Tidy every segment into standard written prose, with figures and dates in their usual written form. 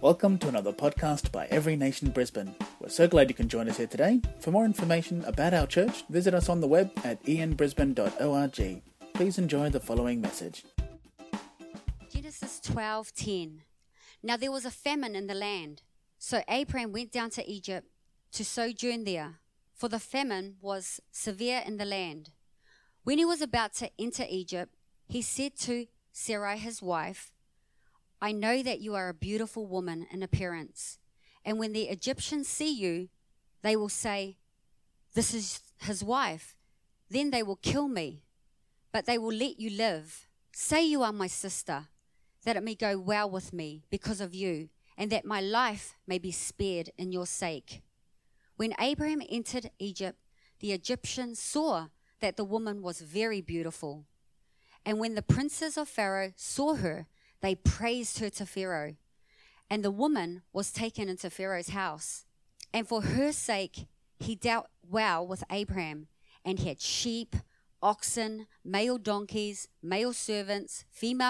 Welcome to another podcast by Every Nation Brisbane. We're so glad you can join us here today. For more information about our church, visit us on the web at ianbrisbane.org. Please enjoy the following message. Genesis 12:10. Now there was a famine in the land, so Abraham went down to Egypt to sojourn there, for the famine was severe in the land. When he was about to enter Egypt, he said to Sarai his wife, I know that you are a beautiful woman in appearance, and when the Egyptians see you, they will say, this is his wife. Then they will kill me, but they will let you live. Say you are my sister, that it may go well with me because of you, and that my life may be spared in your sake. When Abraham entered Egypt, the Egyptians saw that the woman was very beautiful. And when the princes of Pharaoh saw her, they praised her to Pharaoh. And the woman was taken into Pharaoh's house. And for her sake, he dealt well with Abraham, and he had sheep, oxen, male donkeys, male servants,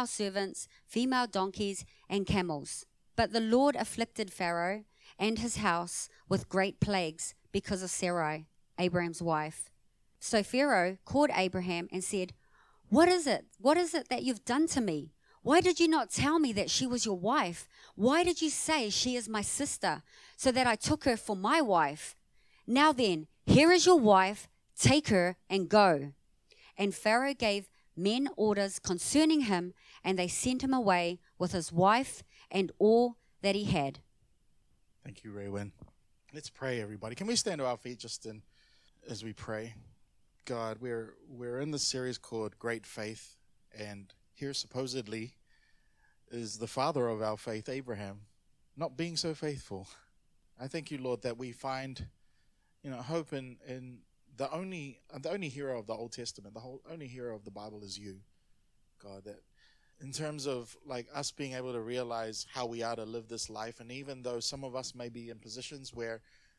female donkeys, and camels. But the Lord afflicted Pharaoh and his house with great plagues because of Sarai, Abraham's wife. So Pharaoh called Abraham and said, What is it? What is it that you've done to me? Why did you not tell me that she was your wife? Why did you say she is my sister, so that I took her for my wife? Now then, here is your wife, take her and go. And Pharaoh gave men orders concerning him, and they sent him away with his wife and all that he had. Thank you, Raywin. Let's pray, everybody. Can we stand to our feet as we pray? God, we're in this series called Great Faith, and here supposedly is the father of our faith, Abraham, not being so faithful. I thank you, Lord, that we find, hope in the only hero of the Old Testament, only hero of the Bible is you, God. That in terms of like us being able to realize how we are to live this life, and even though some of us may be in positions where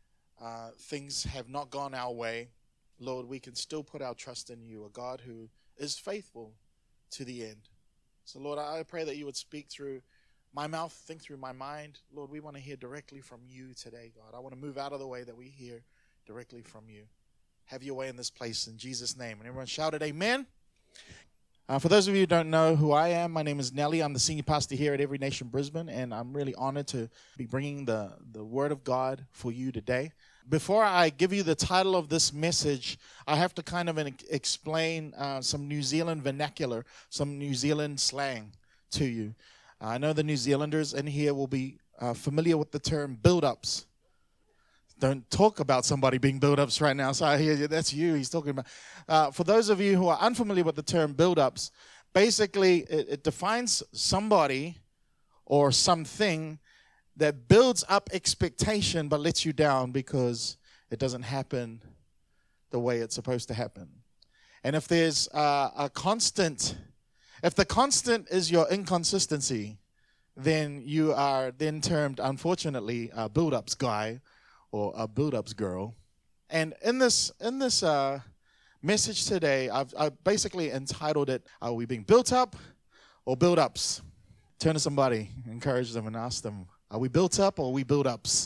things have not gone our way, Lord, we can still put our trust in you, a God who is faithful to the end. So, Lord, I pray that you would speak through my mouth, think through my mind. Lord, we want to hear directly from you today, God. I want to move out of the way that we hear directly from you. Have your way in this place in Jesus' name. And everyone shouted amen. For those of you who don't know who I am, my name is Nelly. I'm the senior pastor here at Every Nation Brisbane, and I'm really honored to be bringing the Word of God for you today. Before I give you the title of this message, I have to kind of explain some New Zealand vernacular, some New Zealand slang to you. I know the New Zealanders in here will be familiar with the term build-ups. Don't talk about somebody being build-ups right now. So I hear you, that's you he's talking about. For those of you who are unfamiliar with the term build-ups, basically it defines somebody or something that builds up expectation but lets you down because it doesn't happen the way it's supposed to happen. And if there's a constant, if the constant is your inconsistency, then you are then termed, unfortunately, a build-ups guy or a build-ups girl. And in this message today, I've basically entitled it, Are we being built up or build-ups? Turn to somebody, encourage them and ask them, are we built up or are we build-ups?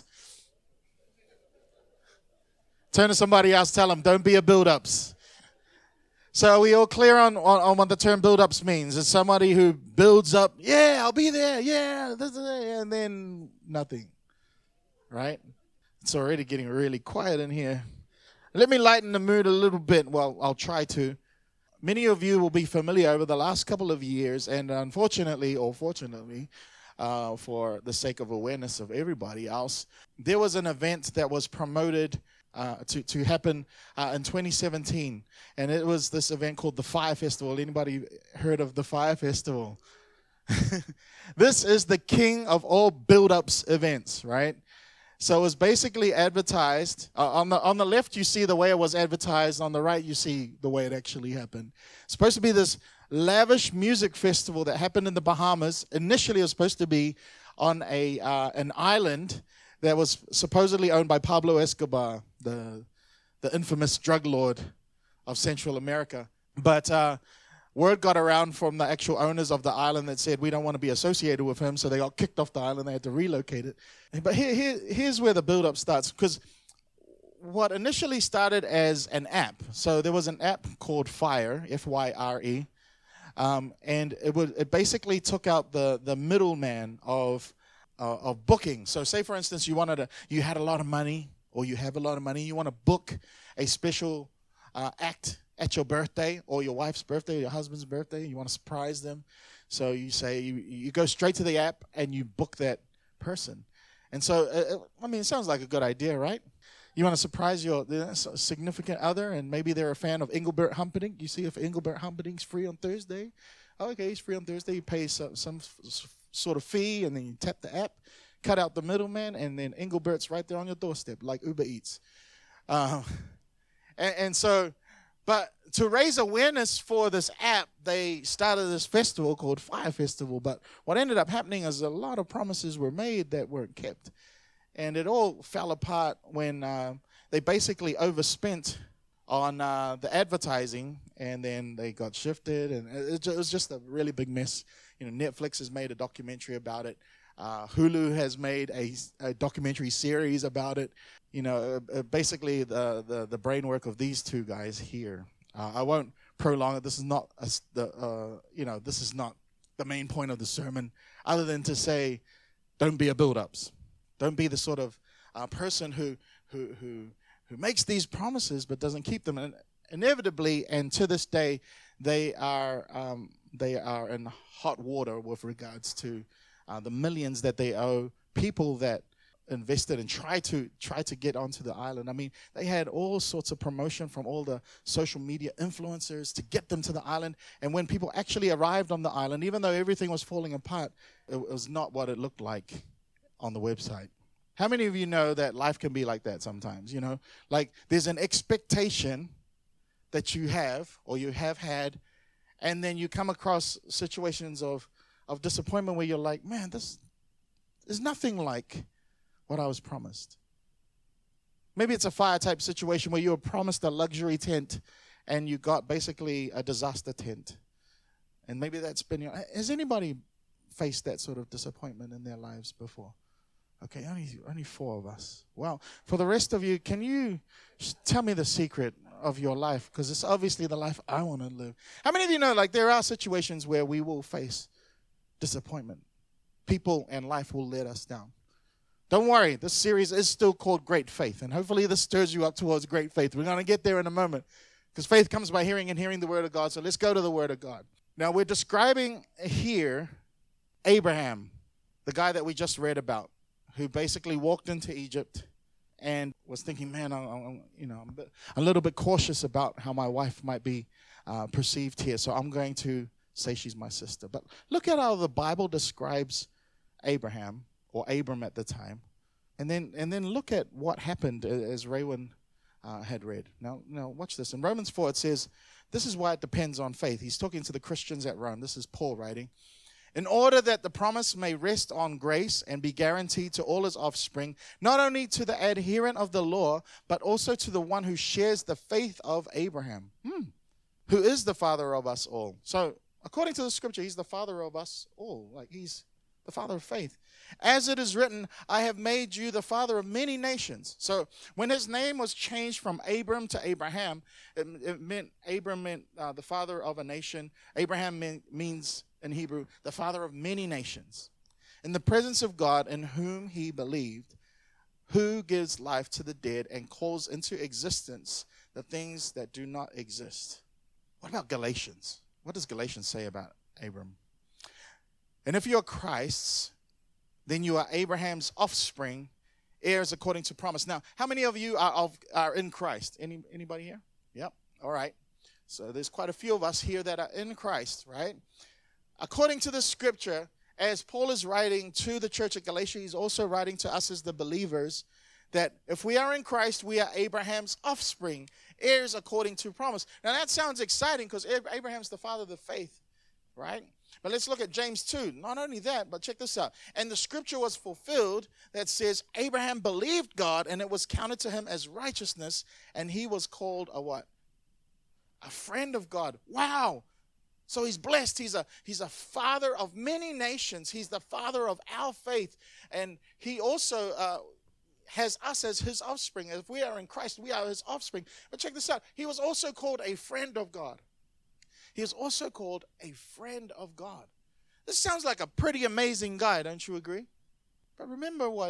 Turn to somebody else, tell them, don't be a build-ups. So are we all clear on what the term build-ups means? It's somebody who builds up, yeah, I'll be there, yeah, and then nothing, right? It's already getting really quiet in here. Let me lighten the mood a little bit. Well, I'll try to. Many of you will be familiar over the last couple of years, and unfortunately or fortunately, for the sake of awareness of everybody else, there was an event that was promoted to happen in 2017, and it was this event called the Fire Festival. Anybody heard of the Fire Festival? This is the king of all build-ups events, right? So it was basically advertised. On the left, you see the way it was advertised. On the right, you see the way it actually happened. It's supposed to be this lavish music festival that happened in the Bahamas. Initially, it was supposed to be on an island that was supposedly owned by Pablo Escobar, the infamous drug lord of Central America. But word got around from the actual owners of the island that said, we don't want to be associated with him, so they got kicked off the island. They had to relocate it. But here's where the build-up starts, because what initially started as an app, so there was an app called Fyre, F-Y-R-E, and it basically took out the middleman of booking. So say, for instance, you had a lot of money, or you have a lot of money, you want to book a special act at your birthday or your wife's birthday or your husband's birthday. You want to surprise them. So you say, you go straight to the app and you book that person. And so, it sounds like a good idea, right? You want to surprise your significant other, and maybe they're a fan of Engelbert Humperdinck. You see if Engelbert Humperdinck's free on Thursday. Okay, he's free on Thursday. You pay some sort of fee, and then you tap the app, cut out the middleman, and then Engelbert's right there on your doorstep, like Uber Eats. But to raise awareness for this app, they started this festival called Fyre Festival. But what ended up happening is a lot of promises were made that weren't kept. And it all fell apart when they basically overspent on the advertising, and then they got shifted, and it was just a really big mess. Netflix has made a documentary about it. Hulu has made a documentary series about it. Basically the brainwork of these two guys here. I won't prolong it. This is not this is not the main point of the sermon, other than to say, don't be a build-ups. Don't be the sort of person who makes these promises but doesn't keep them. And inevitably, and to this day, they are in hot water with regards to the millions that they owe people that invested and tried to get onto the island. They had all sorts of promotion from all the social media influencers to get them to the island. And when people actually arrived on the island, even though everything was falling apart, it was not what it looked like on the website. How many of you know that life can be like that sometimes? Like there's an expectation that you have or you have had, and then you come across situations of disappointment where you're like, man, this is nothing like what I was promised. Maybe it's a fire type situation where you were promised a luxury tent and you got basically a disaster tent. And maybe that's been has anybody faced that sort of disappointment in their lives before? Okay, only 4 of us. Well, for the rest of you, can you tell me the secret of your life? Because it's obviously the life I want to live. How many of you know, like, there are situations where we will face disappointment? People and life will let us down. Don't worry, this series is still called Great Faith, and hopefully this stirs you up towards great faith. We're going to get there in a moment, because faith comes by hearing, and hearing the Word of God. So let's go to the Word of God. Now, we're describing here Abraham, the guy that we just read about, who basically walked into Egypt and was thinking, man, I'm a little bit cautious about how my wife might be perceived here, so I'm going to say she's my sister. But look at how the Bible describes Abraham, or Abram at the time, and then look at what happened as Raywin had read. Now watch this. In Romans 4 it says, this is why it depends on faith. He's talking to the Christians at Rome. This is Paul writing. In order that the promise may rest on grace and be guaranteed to all his offspring, not only to the adherent of the law, but also to the one who shares the faith of Abraham, who is the father of us all. So according to the scripture, he's the father of us all. Like, he's the father of faith. As it is written, I have made you the father of many nations. So when his name was changed from Abram to Abraham, it meant Abram meant the father of a nation. Abraham means in Hebrew the father of many nations. In the presence of God in whom he believed, who gives life to the dead and calls into existence the things that do not exist. What about Galatians? What does Galatians say about Abram? And if you're Christ's, then you are Abraham's offspring, heirs according to promise. Now, how many of you are in Christ? Anybody here? Yep. All right. So there's quite a few of us here that are in Christ, right? According to the scripture, as Paul is writing to the church at Galatia, he's also writing to us as the believers, that if we are in Christ, we are Abraham's offspring, heirs according to promise. Now, that sounds exciting because Abraham's the father of the faith, right? But let's look at James 2. Not only that, but check this out. And the scripture was fulfilled that says, Abraham believed God, and it was counted to him as righteousness, and he was called a what? A friend of God. Wow. So he's blessed. He's a father of many nations. He's the father of our faith. And he also has us as his offspring. If we are in Christ, we are his offspring. But check this out. He was also called a friend of God. He is also called a friend of God. This sounds like a pretty amazing guy, don't you agree? But remember what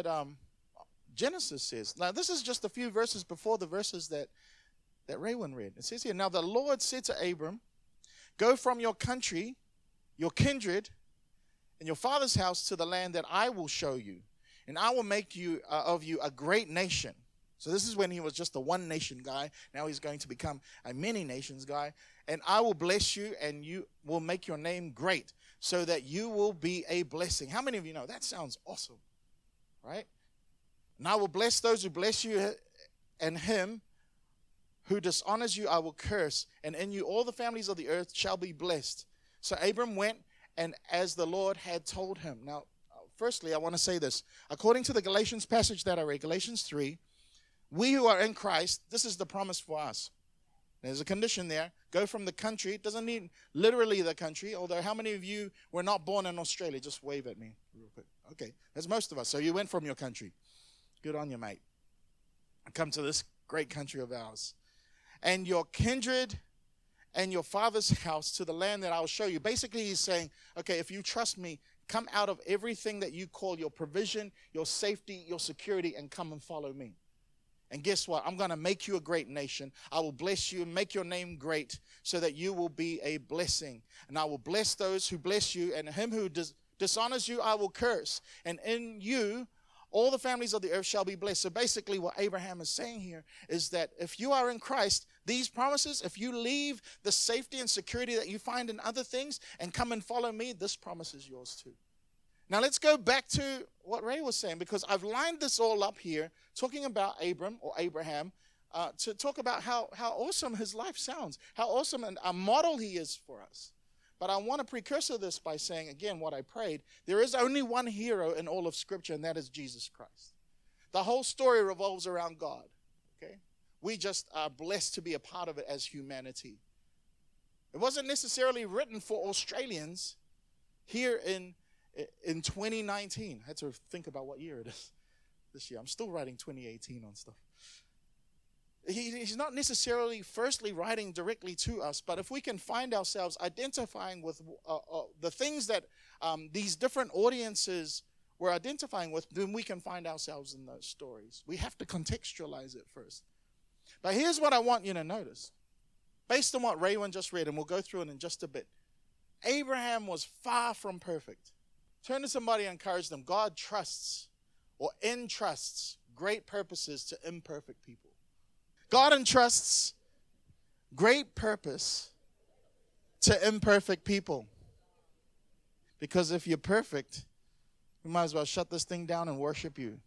Genesis says. Now, this is just a few verses before the verses that Raywin read. It says here, now the Lord said to Abram, go from your country, your kindred, and your father's house to the land that I will show you, and I will make you of you a great nation. So this is when he was just a one nation guy. Now he's going to become a many nations guy. And I will bless you, and you will make your name great, so that you will be a blessing. How many of you know that sounds awesome, right? And I will bless those who bless you, and him who dishonors you I will curse, and in you all the families of the earth shall be blessed. So Abram went, and as the Lord had told him. Now, firstly, I want to say this. According to the Galatians passage that I read, Galatians 3, we who are in Christ, this is the promise for us. There's a condition there. Go from the country. It doesn't mean literally the country, although how many of you were not born in Australia? Just wave at me real quick. Okay, that's most of us. So you went from your country. Good on you, mate. Come to this great country of ours. And your kindred and your father's house to the land that I'll show you. Basically, he's saying, okay, if you trust me, come out of everything that you call your provision, your safety, your security, and come and follow me. And guess what? I'm going to make you a great nation. I will bless you and make your name great so that you will be a blessing. And I will bless those who bless you, and him who dishonors you I will curse. And in you all the families of the earth shall be blessed. So basically what Abraham is saying here is that if you are in Christ, these promises, if you leave the safety and security that you find in other things and come and follow me, this promise is yours too. Now let's go back to what Ray was saying, because I've lined this all up here, talking about Abram or Abraham, to talk about how awesome his life sounds, how awesome a model he is for us. But I want to precursor this by saying, again, what I prayed. There is only one hero in all of Scripture, and that is Jesus Christ. The whole story revolves around God. Okay, we just are blessed to be a part of it as humanity. It wasn't necessarily written for Australians here in 2019. I had to think about what year it is this year. I'm still writing 2018 on stuff. He's not necessarily firstly writing directly to us, but if we can find ourselves identifying with the things that these different audiences were identifying with, then we can find ourselves in those stories. We have to contextualize it first. But here's what I want you to notice. Based on what Raywin just read, and we'll go through it in just a bit, Abraham was far from perfect. Turn to somebody and encourage them. God trusts or entrusts great purposes to imperfect people. God entrusts great purpose to imperfect people. Because if you're perfect, we might as well shut this thing down and worship you.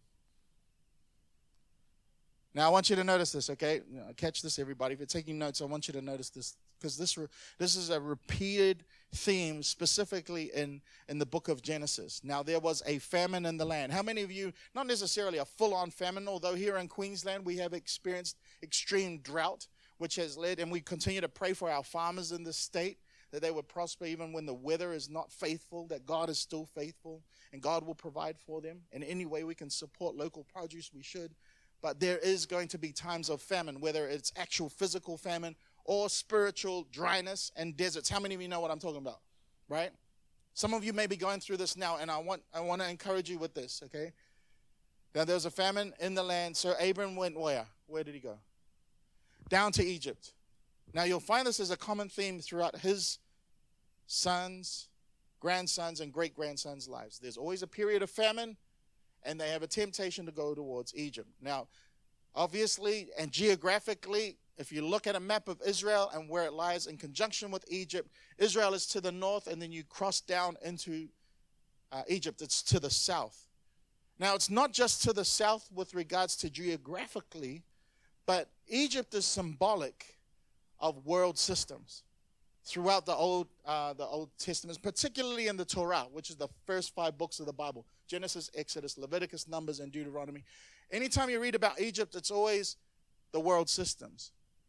Now, I want you to notice this, okay? Catch this, everybody. If you're taking notes, I want you to notice this, because this is a repeated theme, specifically in the book of Genesis. Now, there was a famine in the land. How many of you, not necessarily a full-on famine, although here in Queensland we have experienced extreme drought, which has led, and we continue to pray for our farmers in this state, that they would prosper even when the weather is not faithful, that God is still faithful, and God will provide for them. In any way we can support local produce, we should. But there is going to be times of famine, whether it's actual physical famine or spiritual dryness and deserts. How many of you know what I'm talking about, right? Some of you may be going through this now, and I want to encourage you with this, okay? Now, there was a famine in the land, so Abram went where? Where did he go? Down to Egypt. Now, you'll find this as a common theme throughout his sons, grandsons, and great-grandsons' lives. There's always a period of famine, and they have a temptation to go towards Egypt. Now, obviously and geographically, if you look at a map of Israel and where it lies in conjunction with Egypt, Israel is to the north, and then you cross down into Egypt. It's to the south. Now, it's not just to the south with regards to geographically, but Egypt is symbolic of world systems throughout the Old Testament, particularly in the Torah, which is the first 5 books of the Bible: Genesis, Exodus, Leviticus, Numbers, and Deuteronomy. Anytime you read about Egypt, it's always the world systems.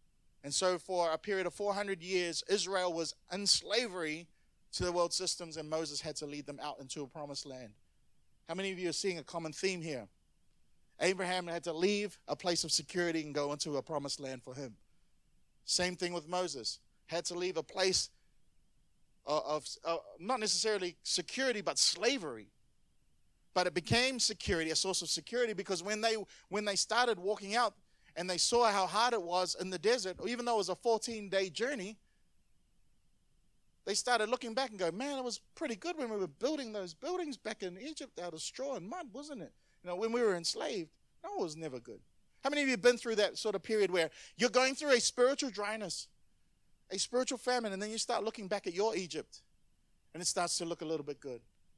And so for a period of 400 years, Israel was in slavery to the world systems, and Moses had to lead them out into a promised land. How many of you are seeing a common theme here? Abraham had to leave a place of security and go into a promised land for him. Same thing with Moses. Had to leave a place of not necessarily security, but slavery. But it became security, a source of security, because when they started walking out and they saw how hard it was in the desert, even though it was a 14-day journey, they started looking back and go, man, it was pretty good when we were building those buildings back in Egypt out of straw and mud, wasn't it? When we were enslaved. No, it was never good. How many of you have been through that sort of period where you're going through a spiritual dryness, a spiritual famine, and then you start looking back at your Egypt, and it starts to look a little bit good?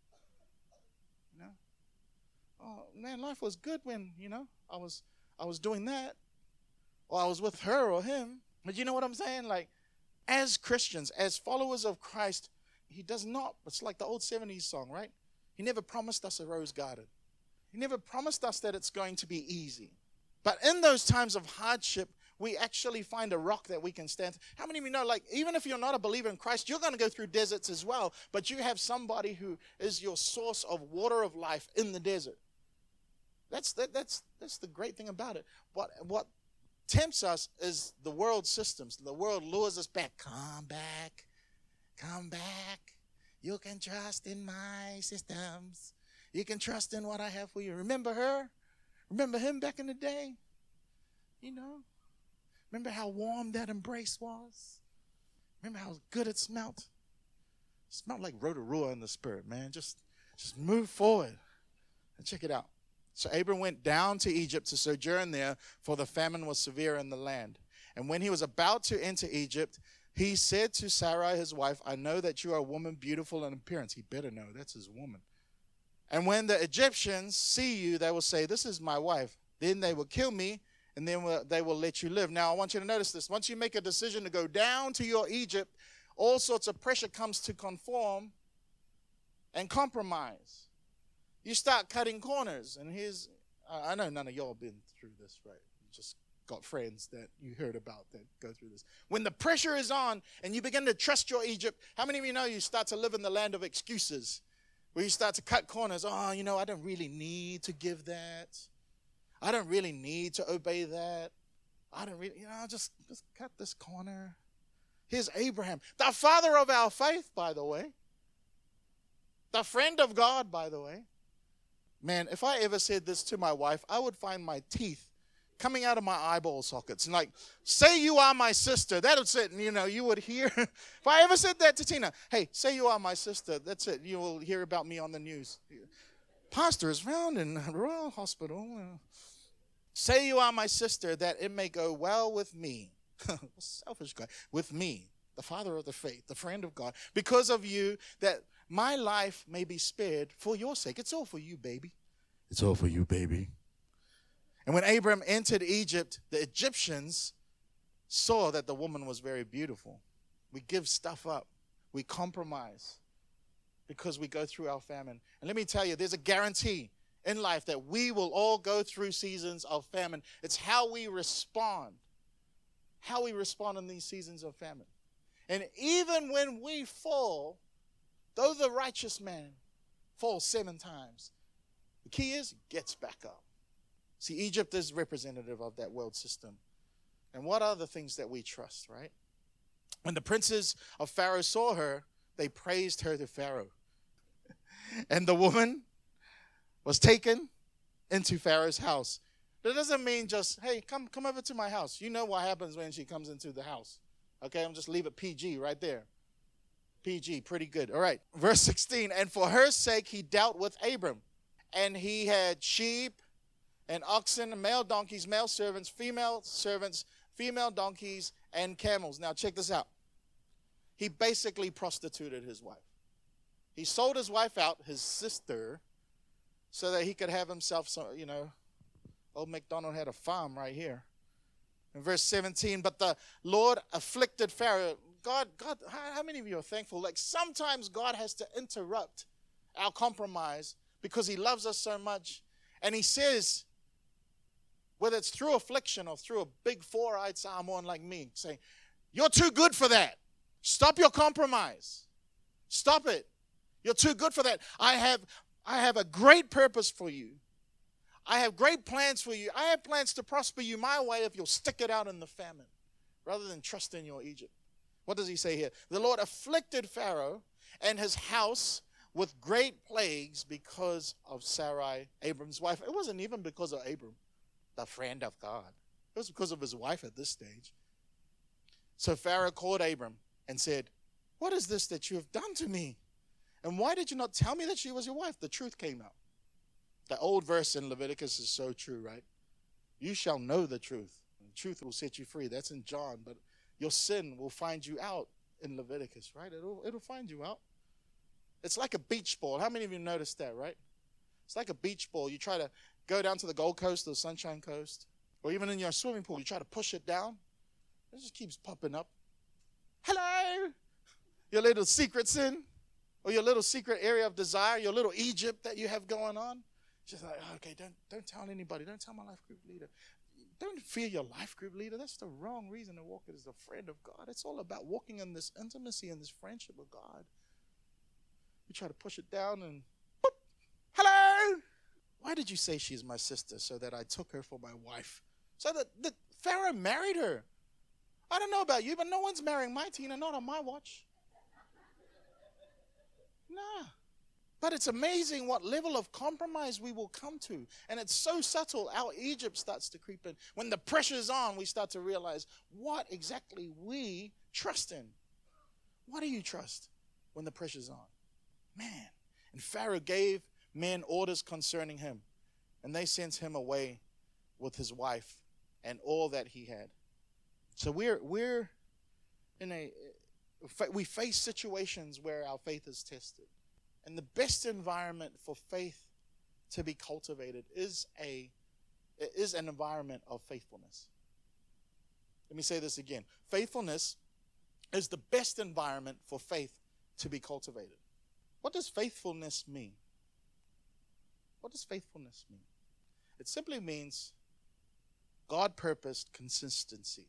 Oh, man, life was good when, I was doing that, or I was with her or him. But you know what I'm saying? Like, as Christians, as followers of Christ, he does not, it's like the old 70s song, right? He never promised us a rose garden. He never promised us that it's going to be easy. But in those times of hardship, we actually find a rock that we can stand. How many of you know, like, even if you're not a believer in Christ, you're going to go through deserts as well, but you have somebody who is your source of water of life in the desert. That's the great thing about it. What tempts us is the world systems. The world lures us back. Come back. You can trust in my systems. You can trust in what I have for you. Remember her? Remember him back in the day? Remember how warm that embrace was? Remember how good it smelled? It smelled like Rotorua in the spirit, man. Just move forward and check it out. So Abram went down to Egypt to sojourn there, for the famine was severe in the land. And when he was about to enter Egypt, he said to Sarai, his wife, I know that you are a woman beautiful in appearance. He better know, that's his woman. And when the Egyptians see you, they will say, this is my wife. Then they will kill me, and then they will let you live. Now, I want you to notice this. Once you make a decision to go down to your Egypt, all sorts of pressure comes to conform and compromise. You start cutting corners. And I know none of y'all been through this, right? You just got friends that you heard about that go through this. When the pressure is on and you begin to trust your Egypt, how many of you know you start to live in the land of excuses? Where you start to cut corners. Oh, I don't really need to give that. I don't really need to obey that. I don't really, just cut this corner. Here's Abraham, the father of our faith, by the way. The friend of God, by the way. Man, if I ever said this to my wife, I would find my teeth coming out of my eyeball sockets. And like, say you are my sister. That would sit, you would hear. If I ever said that to Tina, hey, say you are my sister. That's it. You will hear about me on the news. Pastor is found in Royal Hospital. Say you are my sister, that it may go well with me. Selfish guy. With me, the father of the faith, the friend of God. Because of you, that my life may be spared for your sake. It's all for you, baby. It's all for you, baby. And when Abram entered Egypt, the Egyptians saw that the woman was very beautiful. We give stuff up. We compromise because we go through our famine. And let me tell you, there's a guarantee in life that we will all go through seasons of famine. It's how we respond. How we respond in these seasons of famine. And even when we fall, though the righteous man falls 7 times, the key is he gets back up. See, Egypt is representative of that world system. And what are the things that we trust, right? When the princes of Pharaoh saw her, they praised her to Pharaoh. And the woman was taken into Pharaoh's house. That doesn't mean just, hey, come over to my house. You know what happens when she comes into the house. Okay, I'm just leave it PG right there. PG, pretty good. All right, verse 16. And for her sake he dealt with Abram. And he had sheep and oxen, male donkeys, male servants, female donkeys, and camels. Now check this out. He basically prostituted his wife. He sold his wife out, his sister, so that he could have himself some, old MacDonald had a farm right here. In verse 17, but the Lord afflicted Pharaoh. God, how many of you are thankful? Like sometimes God has to interrupt our compromise because he loves us so much. And he says, whether it's through affliction or through a big four-eyed Samoan like me, saying, you're too good for that. Stop your compromise. Stop it. You're too good for that. I have a great purpose for you. I have great plans for you. I have plans to prosper you my way if you'll stick it out in the famine rather than trust in your Egypt. What does he say here? The Lord afflicted Pharaoh and his house with great plagues because of Sarai, Abram's wife. It wasn't even because of Abram, the friend of God. It was because of his wife at this stage. So Pharaoh called Abram and said, what is this that you have done to me? And why did you not tell me that she was your wife? The truth came out. The old verse in Leviticus is so true, right? You shall know the truth. And the truth will set you free. That's in John. But your sin will find you out in Leviticus, right? It'll find you out. It's like a beach ball. How many of you noticed that, right? It's like a beach ball. You try to go down to the Gold Coast or the Sunshine Coast, or even in your swimming pool, you try to push it down. It just keeps popping up. Hello! Your little secret sin, or your little secret area of desire, your little Egypt that you have going on. She's like, oh, okay, don't tell anybody. Don't tell my life group leader. Don't fear your life group leader. That's the wrong reason to walk as a friend of God. It's all about walking in this intimacy and this friendship with God. We try to push it down and, boop, hello. Why did you say she's my sister? So that I took her for my wife. So that Pharaoh married her. I don't know about you, but no one's marrying my Tina, not on my watch. Nah. But it's amazing what level of compromise we will come to. And it's so subtle. Our Egypt starts to creep in. When the pressure's on, we start to realize what exactly we trust in. What do you trust when the pressure's on? Man. And Pharaoh gave men orders concerning him. And they sent him away with his wife and all that he had. So we're in we face situations where our faith is tested. And the best environment for faith to be cultivated is an environment of faithfulness. Let me say this again. Faithfulness is the best environment for faith to be cultivated. What does faithfulness mean? What does faithfulness mean? It simply means God purposed consistency.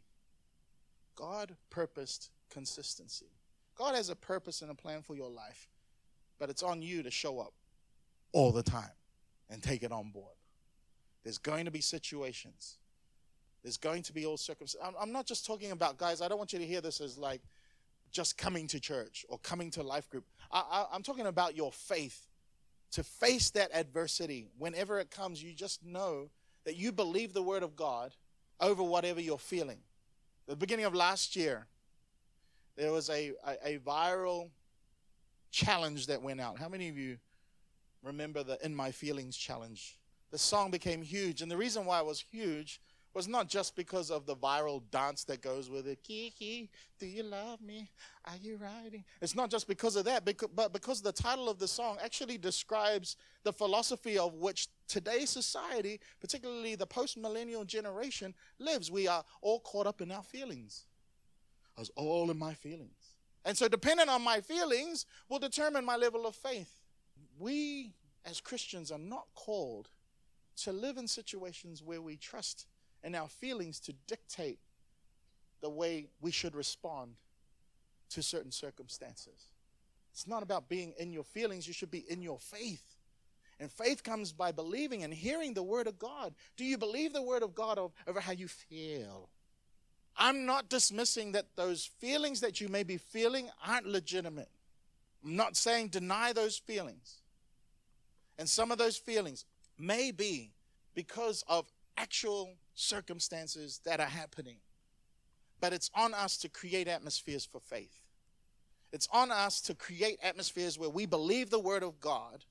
God purposed consistency. God has a purpose and a plan for your life. But it's on you to show up all the time and take it on board. There's going to be situations. There's going to be all circumstances. I'm not just talking about, guys, I don't want you to hear this as like just coming to church or coming to a life group. I'm talking about your faith. To face that adversity, whenever it comes, you just know that you believe the word of God over whatever you're feeling. At the beginning of last year, there was a viral challenge that went out. How many of you remember the In My Feelings challenge? The song became huge, and the reason why it was huge was not just because of the viral dance that goes with it. Kiki, do you love me? Are you riding? It's not just because of that, but because the title of the song actually describes the philosophy of which today's society, particularly the post-millennial generation, lives. We are all caught up in our feelings. I was all in my feelings. And so depending on my feelings will determine my level of faith. We as Christians are not called to live in situations where we trust in our feelings to dictate the way we should respond to certain circumstances. It's not about being in your feelings. You should be in your faith. And faith comes by believing and hearing the word of God. Do you believe the word of God over how you feel? I'm not dismissing that those feelings that you may be feeling aren't legitimate. I'm not saying deny those feelings. And some of those feelings may be because of actual circumstances that are happening. But it's on us to create atmospheres for faith. It's on us to create atmospheres where we believe the word of God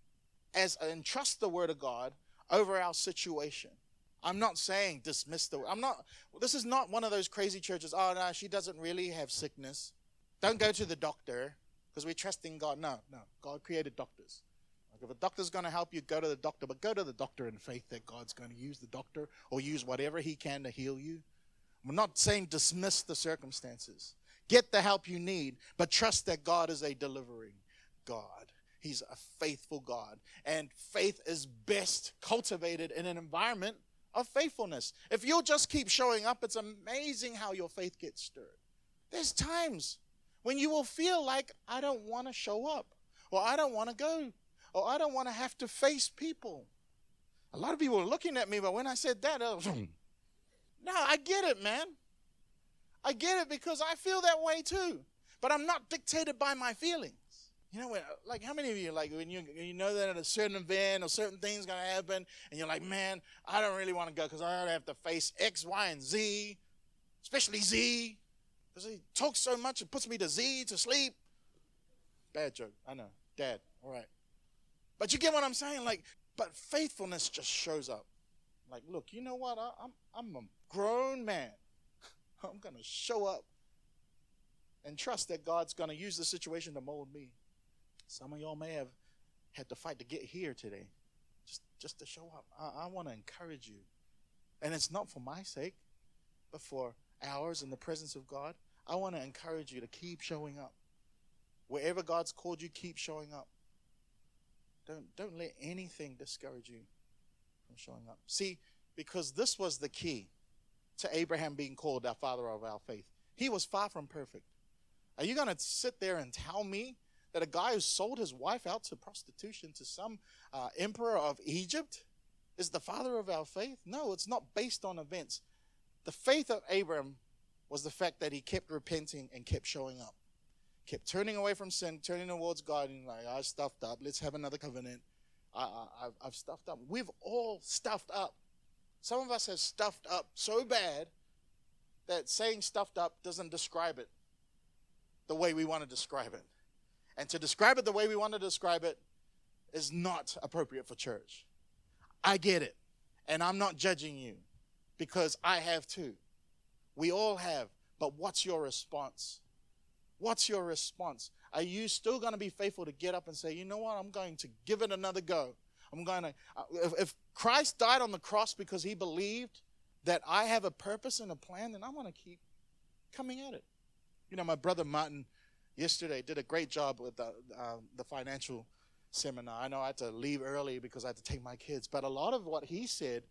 and trust the word of God over our situation. I'm not saying dismiss this is not one of those crazy churches, oh, no, she doesn't really have sickness. Don't go to the doctor because we trust in God. No, God created doctors. Like if a doctor's going to help you, go to the doctor, but go to the doctor in faith that God's going to use the doctor or use whatever he can to heal you. I'm not saying dismiss the circumstances. Get the help you need, but trust that God is a delivering God. He's a faithful God. And faith is best cultivated in an environment of faithfulness. If you'll just keep showing up, it's amazing how your faith gets stirred. There's times when you will feel like, I don't want to show up, or I don't want to go, or I don't want to have to face people. A lot of people were looking at me, but when I said that, I was, no, I get it, man. I get it because I feel that way too. But I'm not dictated by my feelings. You know, like how many of you, like when you know that at a certain event or certain things going to happen, and you're like, man, I don't really want to go because I don't have to face X, Y, and Z, especially Z. Because he talks so much, it puts me to Z to sleep. Bad joke, I know. Dad, all right. But you get what I'm saying? Like, but faithfulness just shows up. Like, look, you know what? I'm a grown man. I'm going to show up and trust that God's going to use the situation to mold me. Some of y'all may have had to fight to get here today, just to show up. I want to encourage you. And it's not for my sake, but for ours in the presence of God. I want to encourage you to keep showing up. Wherever God's called you, keep showing up. Don't let anything discourage you from showing up. See, because this was the key to Abraham being called our father of our faith. He was far from perfect. Are you going to sit there and tell me that a guy who sold his wife out to prostitution to some emperor of Egypt is the father of our faith? No, it's not based on events. The faith of Abraham was the fact that he kept repenting and kept showing up. Kept turning away from sin, turning towards God, and like, I stuffed up. Let's have another covenant. I've stuffed up. We've all stuffed up. Some of us have stuffed up so bad that saying stuffed up doesn't describe it the way we want to describe it. And to describe it the way we want to describe it is not appropriate for church. I get it. And I'm not judging you because I have too. We all have. But what's your response? What's your response? Are you still going to be faithful to get up and say, you know what, I'm going to give it another go. I'm going to, if Christ died on the cross because he believed that I have a purpose and a plan, then I'm going to keep coming at it. You know, my brother Martin yesterday did a great job with the financial seminar. I know I had to leave early because I had to take my kids, but a lot of what he said,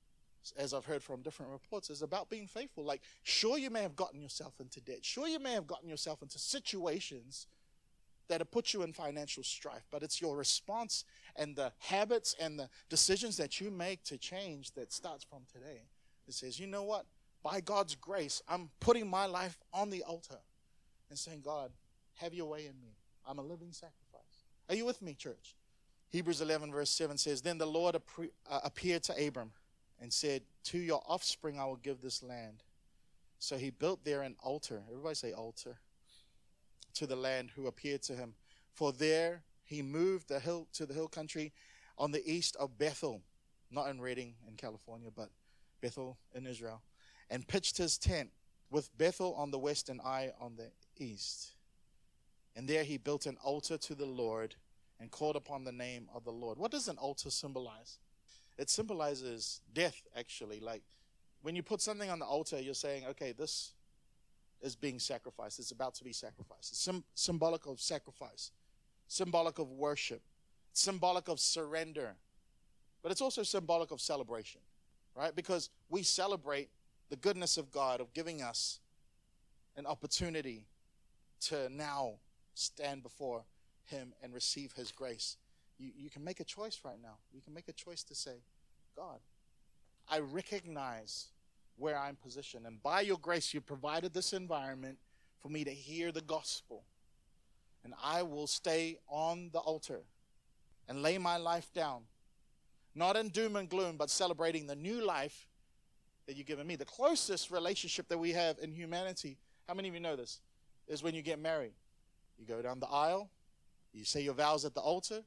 as I've heard from different reports, is about being faithful. Like, sure, you may have gotten yourself into debt. Sure, you may have gotten yourself into situations that have put you in financial strife, but it's your response and the habits and the decisions that you make to change that starts from today. It says, you know what? By God's grace, I'm putting my life on the altar and saying, God, have your way in me. I'm a living sacrifice. Are you with me, church? Hebrews 11 verse 7 says, then the Lord appeared to Abram and said, to your offspring I will give this land. So he built there an altar. Everybody say altar. To the land who appeared to him. For there he moved the hill to the hill country on the east of Bethel. Not in Redding in California, but Bethel in Israel. And pitched his tent with Bethel on the west and Ai on the east. And there he built an altar to the Lord and called upon the name of the Lord. What does an altar symbolize? It symbolizes death, actually. Like, when you put something on the altar, you're saying, okay, this is being sacrificed. It's about to be sacrificed. It's symbolic of sacrifice, symbolic of worship, symbolic of surrender. But it's also symbolic of celebration, right? Because we celebrate the goodness of God, of giving us an opportunity to now stand before him and receive his grace. You can make a choice right now. You can make a choice to say, God, I recognize where I'm positioned. And by your grace, you provided this environment for me to hear the gospel. And I will stay on the altar and lay my life down. Not in doom and gloom, but celebrating the new life that you've given me. The closest relationship that we have in humanity, how many of you know this, is when you get married. You go down the aisle, you say your vows at the altar.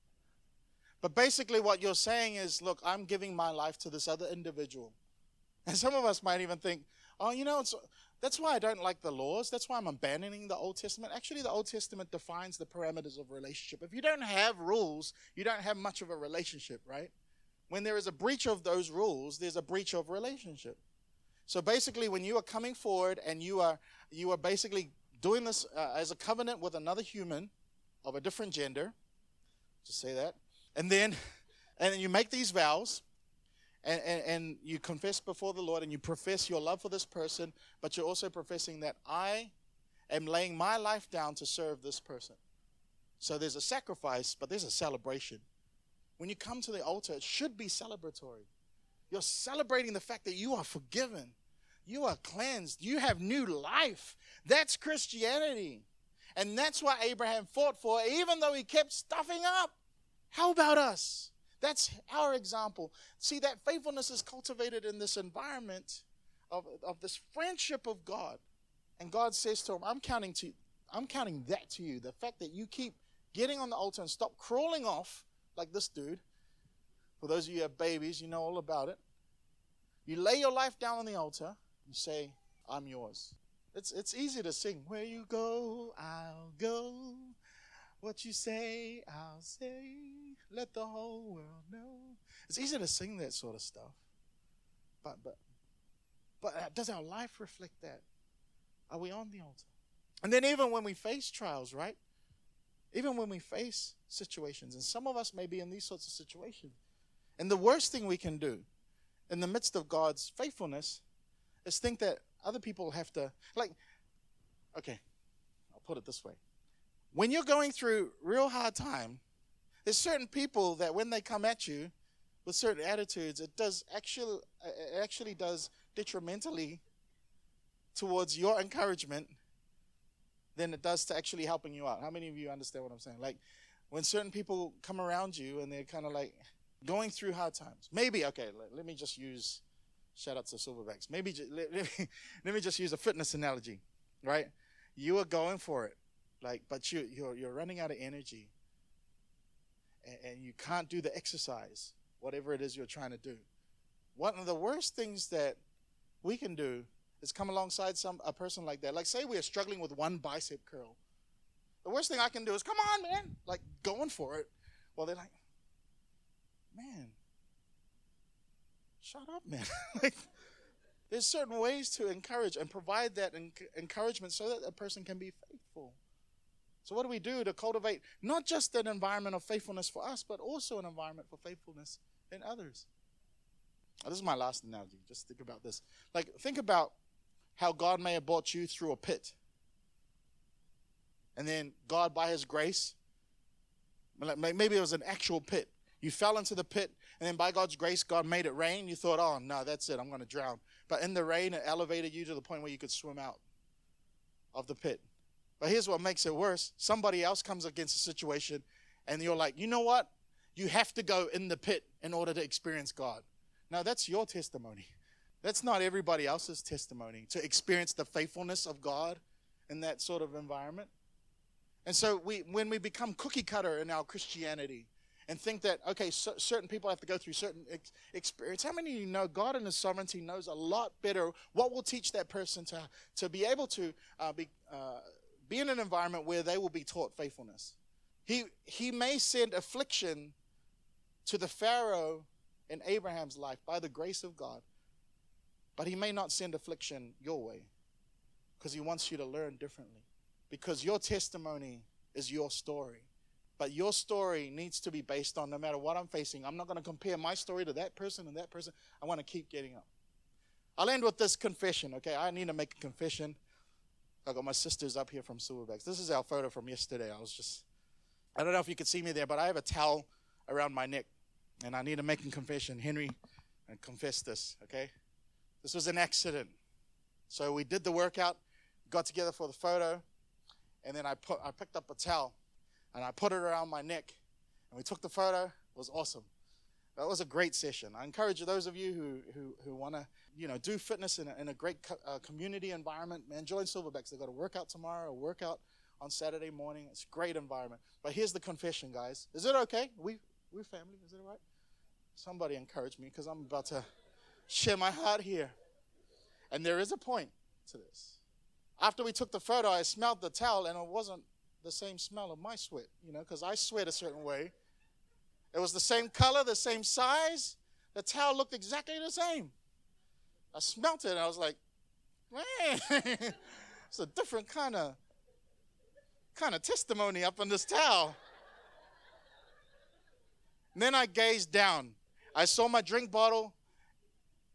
But basically what you're saying is, look, I'm giving my life to this other individual. And some of us might even think, oh, you know, that's why I don't like the laws. That's why I'm abandoning the Old Testament. Actually, the Old Testament defines the parameters of relationship. If you don't have rules, you don't have much of a relationship, right? When there is a breach of those rules, there's a breach of relationship. So basically, when you are coming forward and you are basically doing this as a covenant with another human of a different gender, just say that, and then you make these vows, and you confess before the Lord and you profess your love for this person, but you're also professing that I am laying my life down to serve this person. So there's a sacrifice, but there's a celebration. When you come to the altar, it should be celebratory. You're celebrating the fact that you are forgiven. You are cleansed. You have new life. That's Christianity. And that's what Abraham fought for, even though he kept stuffing up. How about us? That's our example. See, that faithfulness is cultivated in this environment of this friendship of God. And God says to him, I'm counting that to you. The fact that you keep getting on the altar and stop crawling off like this dude. For those of you who have babies, you know all about it. You lay your life down on the altar. You say, I'm yours. It's easy to sing. Where you go, I'll go. What you say, I'll say. Let the whole world know. It's easy to sing that sort of stuff. But does our life reflect that? Are we on the altar? And then even when we face trials, right? Even when we face situations, and some of us may be in these sorts of situations. And the worst thing we can do in the midst of God's faithfulness is think that other people have to, okay, I'll put it this way. When you're going through real hard time, there's certain people that when they come at you with certain attitudes, it actually does detrimentally towards your encouragement than it does to actually helping you out. How many of you understand what I'm saying? Like when certain people come around you and they're kind of like going through hard times. Maybe, okay, let me just use, shout out to Silverbacks. Maybe let me just use a fitness analogy, right? You are going for it, but you're running out of energy, and you can't do the exercise, whatever it is you're trying to do. One of the worst things that we can do is come alongside a person like that. Like say we are struggling with one bicep curl. The worst thing I can do is, come on, man, like going for it. Well, they're like, man, shut up, man. There's certain ways to encourage and provide that encouragement so that a person can be faithful. So what do we do to cultivate not just an environment of faithfulness for us, but also an environment for faithfulness in others? This is my last analogy. Just think about this. Think about how God may have brought you through a pit. And then God, by his grace, maybe it was an actual pit. You fell into the pit, and then by God's grace, God made it rain. You thought, oh, no, that's it. I'm going to drown. But in the rain, it elevated you to the point where you could swim out of the pit. But here's what makes it worse. Somebody else comes against a situation, and you're like, you know what? You have to go in the pit in order to experience God. Now, that's your testimony. That's not everybody else's testimony, to experience the faithfulness of God in that sort of environment. And so when we become cookie cutter in our Christianity and think that, okay, certain people have to go through certain experience, how many of you know God in his sovereignty knows a lot better what will teach that person to be able to be in an environment where they will be taught faithfulness? He may send affliction to the Pharaoh in Abraham's life by the grace of God, but he may not send affliction your way because he wants you to learn differently, because your testimony is your story. But your story needs to be based on, no matter what I'm facing, I'm not going to compare my story to that person and that person. I want to keep getting up. I'll end with this confession, okay? I need to make a confession. I got my sisters up here from Silverbacks. This is our photo from yesterday. I don't know if you could see me there, but I have a towel around my neck, and I need to make a confession. Henry, I confess this, okay? This was an accident. So we did the workout, got together for the photo, and then I picked up a towel, and I put it around my neck, and we took the photo. It was awesome. That was a great session. I encourage those of you who want to, do fitness in a great community environment, man, join Silverbacks. They've got a workout tomorrow, a workout on Saturday morning. It's a great environment. But here's the confession, guys. Is it okay? We're family. Is it all right? Somebody encourage me, because I'm about to share my heart here. And there is a point to this. After we took the photo, I smelled the towel, and it wasn't the same smell of my sweat, because I sweat a certain way. It was the same color, the same size. The towel looked exactly the same. I smelt it, and I was like, man, it's a different kind of testimony up on this towel. And then I gazed down. I saw my drink bottle,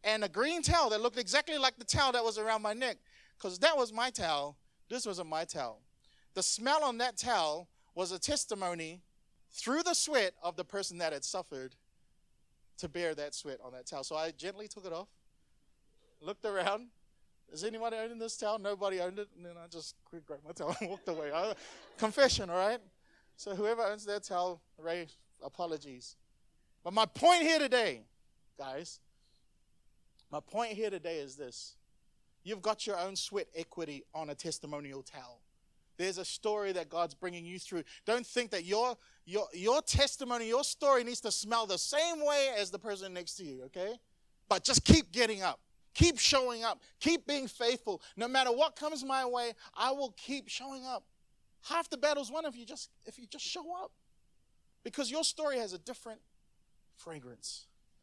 and a green towel that looked exactly like the towel that was around my neck, because that was my towel. This wasn't my towel. The smell on that towel was a testimony through the sweat of the person that had suffered to bear that sweat on that towel. So I gently took it off, looked around. Is anybody owning this towel? Nobody owned it. And then I just grabbed my towel and walked away. Confession, all right? So whoever owns that towel, Ray, apologies. But my point here today, guys, my point here today is this. You've got your own sweat equity on a testimonial towel. There's a story that God's bringing you through. Don't think that your testimony, your story needs to smell the same way as the person next to you, okay? But just keep getting up. Keep showing up. Keep being faithful. No matter what comes my way, I will keep showing up. Half the battle's won if you just show up. Because your story has a different fragrance.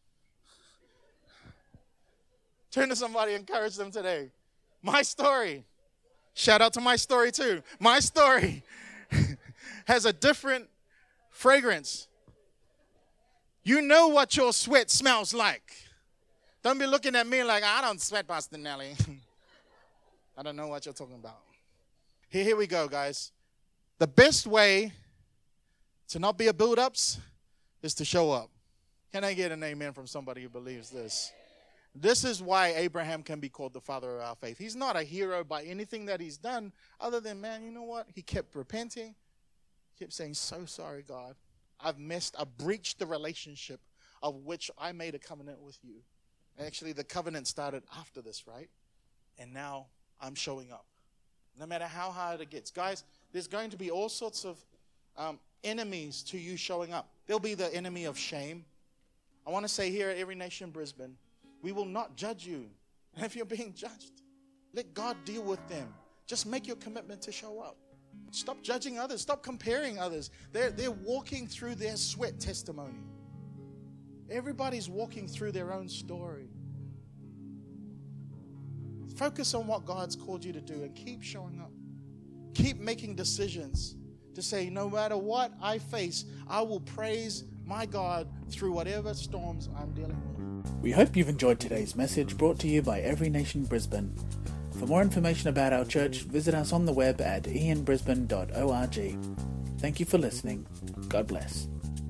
Turn to somebody and encourage them today. My story. Shout out to my story too. My story has a different fragrance. You know what your sweat smells like. Don't be looking at me like, I don't sweat, Pastor Nelly. I don't know what you're talking about. Here we go, guys. The best way to not be a build-ups is to show up. Can I get an amen from somebody who believes this? This is why Abraham can be called the father of our faith. He's not a hero by anything that he's done other than, man, you know what? He kept repenting. He kept saying, so sorry, God. I've breached the relationship of which I made a covenant with you. Actually, the covenant started after this, right? And now I'm showing up. No matter how hard it gets. Guys, there's going to be all sorts of enemies to you showing up. There'll be the enemy of shame. I want to say here at Every Nation Brisbane, we will not judge you. And if you're being judged, let God deal with them. Just make your commitment to show up. Stop judging others. Stop comparing others. They're walking through their sweat testimony. Everybody's walking through their own story. Focus on what God's called you to do and keep showing up. Keep making decisions to say, no matter what I face, I will praise my God through whatever storms I'm dealing with. We hope you've enjoyed today's message brought to you by Every Nation Brisbane. For more information about our church, visit us on the web at ianbrisbane.org. Thank you for listening. God bless.